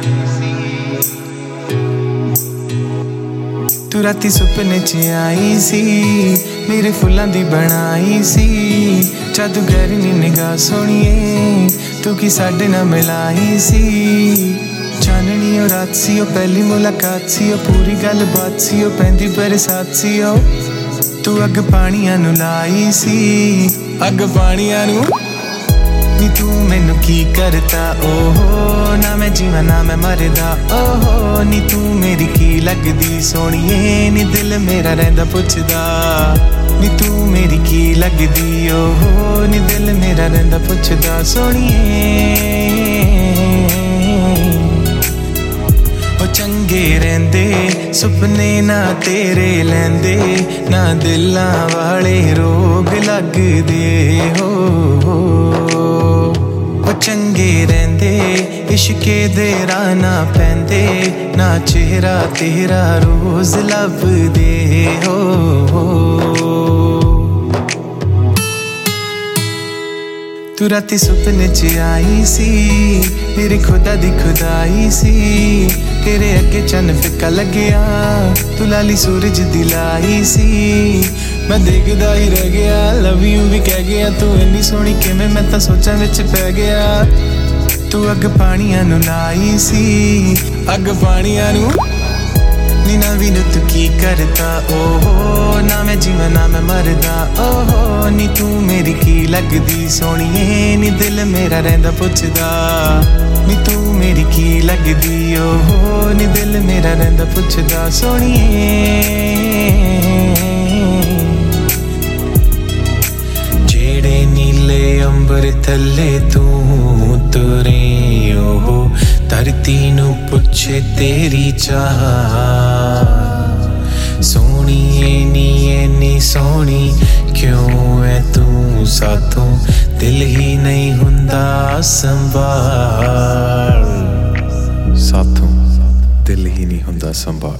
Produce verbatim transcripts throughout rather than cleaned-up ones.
तू राती सुपने च आई सी मेरे फुल्लां दी बनाई सी जादूगर नी निगाह सोहणीए तू की साडे नाल मिलाई सी चाननी ओ रात सी ओ पहली मुलाकात सी ओ पूरी गल बात सी ओ पैंदी बरसात सी ओ तू अग पानियां नू लाई सी अग पानियां नू नी तू मैनू की करता ओहो ना मैं जीवा ना मैं मरदा ओहो नी तू मेरी की लगदी सोहणीए नी दिल मेरा रहिंदा पुछदा नी तू मेरी की लगदी ओहो नी दिल मेरा रहिंदा पुछदा सोहणीए ओ चंगे रहिंदे सुपने ना तेरे लैंदे ना दिलां वाले रोग लगदे हो चंगे रहिंदे इश्के दे राह ना पैंदे ना चेहरा तेरा रोज लभदे हो तू राती सुपने च आई सी मेरी खुदा दी खुदाई सी तेरे अगे चन्न फिक्का लग्या तू लाली सूरज दी लाई सी मैं देखदा ही रह गया लव यू भी कह गया तू इन्नी सोहनी किवें मैं तां सोचां विच पै गया तू अग पानियां नू लाई सी अग पानियां नू नी नवी नू तू की करता ओहो ना मैं जीवा ना मैं मरदा ओहो नी तू मेरी की लगदी सोहणीए नी दिल मेरा रहिंदा पुछदा नी तू मेरी की लगदी ओहो नी दिल मेरा रहिंदा पुछदा सोहणीए जेड़े नीले अंबर थल्ले तू तुरे ओहो धरती नू पुछे तेरी चाह सोहनी नी नी सोहनी क्यों है तू साथों दिल ही नहीं हुंदा संभाल साथों दिल ही नहीं हुंदा संभाल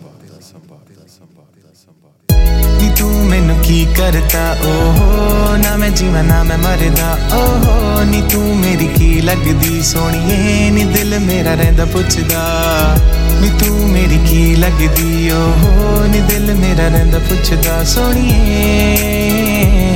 नी तू मैनू की करता ओहो ना मैं जीवा ना मैं मरदा ओहो नी तू मेरी की लगदी सोहणीए नी दिल मेरा रहिंदा पुछदा नी तू मेरी की लगदी ओहो नी दिल मेरा रहिंदा पुछदा सोहणीए